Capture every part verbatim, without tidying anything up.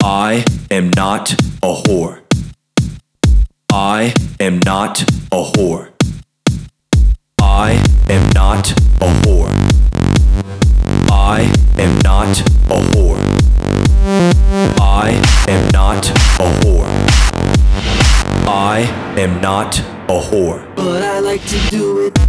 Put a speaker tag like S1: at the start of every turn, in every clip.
S1: I am not a whore. I am not a whore. I am not a whore. I am not a whore. I am not a whore. I am not a whore.
S2: But I like to do it.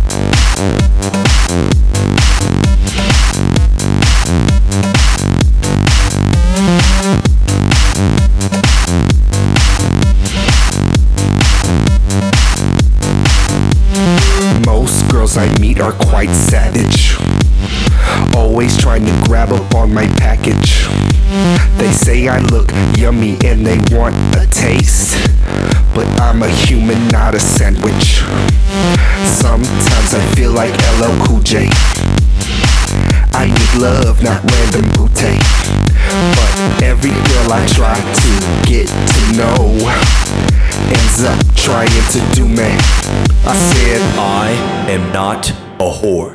S3: Most girls I meet are quite savage, always trying to grab up on my package. They say I look yummy and they want a taste, but I'm a human, not a sandwich. Sometimes I feel like L L Cool J. I need love, not random booty. But every girl I try to get to know ends up trying to do me. I said
S1: I am not a whore.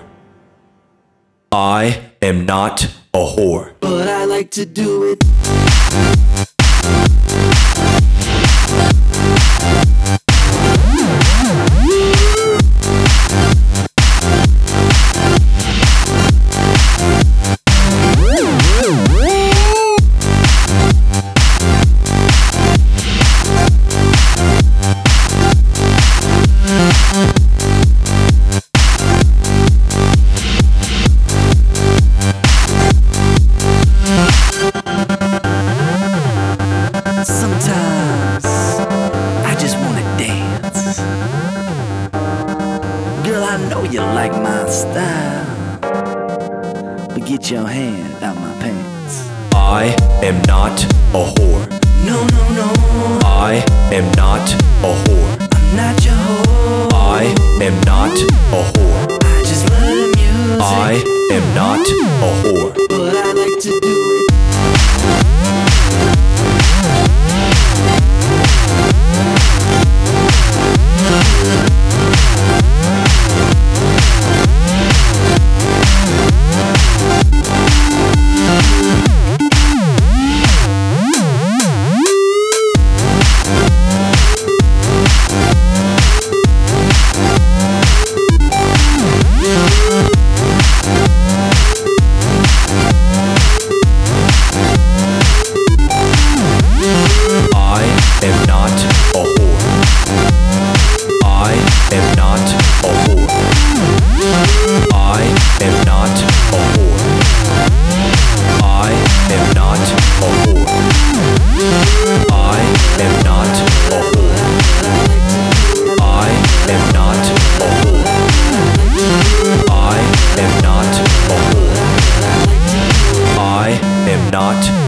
S1: I am not a whore.
S2: But I like to do it. Sometimes I just wanna dance. Girl, I know you like my style, but get your hand out my pants.
S1: I am not a whore.
S2: No, no, no,
S1: I am not a whore.
S2: I'm not your whore.
S1: I am not a whore.
S2: I just love the music.
S1: I am not a whore.
S2: But I like to do it.
S1: Not